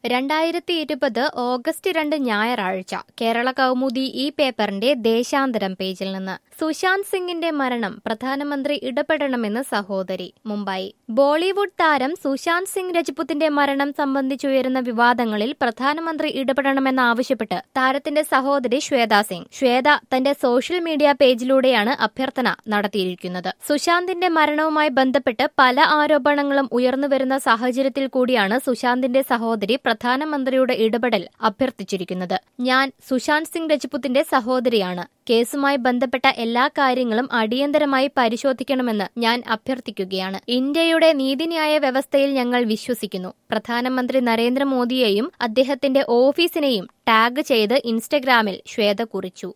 2020 August 2 ഞായറാഴ്ച കേരള കൗമുദി ഈ പേപ്പറിന്റെ ദേശാന്തരം പേജിൽ നിന്ന് സുശാന്ത് സിംഗിന്റെ മരണം പ്രധാനമന്ത്രി ഇടപെടണമെന്ന് സഹോദരി. മുംബൈ. ബോളിവുഡ് താരം സുശാന്ത് സിംഗ് രജ്പുത്തിന്റെ മരണം സംബന്ധിച്ചുയരുന്ന വിവാദങ്ങളിൽ പ്രധാനമന്ത്രി ഇടപെടണമെന്നാവശ്യപ്പെട്ട് താരത്തിന്റെ സഹോദരി ശ്വേത സിംഗ്. ശ്വേത തന്റെ സോഷ്യൽ മീഡിയ പേജിലൂടെയാണ് അഭ്യർത്ഥന നടത്തിയിരിക്കുന്നത്. സുശാന്തിന്റെ മരണവുമായി ബന്ധപ്പെട്ട് പല ആരോപണങ്ങളും ഉയർന്നുവരുന്ന സാഹചര്യത്തിൽ കൂടിയാണ് സുശാന്തിന്റെ സഹോദരി പ്രധാനമന്ത്രിയുടെ ഇടപെടൽ അഭ്യർത്ഥിച്ചിരിക്കുന്നത്. ഞാൻ സുശാന്ത് സിംഗ് രജ്പുത്തിന്റെ സഹോദരിയാണ്. കേസുമായി ബന്ധപ്പെട്ട എല്ലാ കാര്യങ്ങളും അടിയന്തരമായി പരിശോധിക്കണമെന്ന് ഞാൻ അഭ്യർത്ഥിക്കുകയാണ്. ഇന്ത്യയുടെ നീതിന്യായ വ്യവസ്ഥയിൽ ഞങ്ങൾ വിശ്വസിക്കുന്നു. പ്രധാനമന്ത്രി നരേന്ദ്രമോദിയെയും അദ്ദേഹത്തിന്റെ ഓഫീസിനെയും ടാഗ് ചെയ്ത് ഇൻസ്റ്റഗ്രാമിൽ ശ്വേത കുറിച്ചു.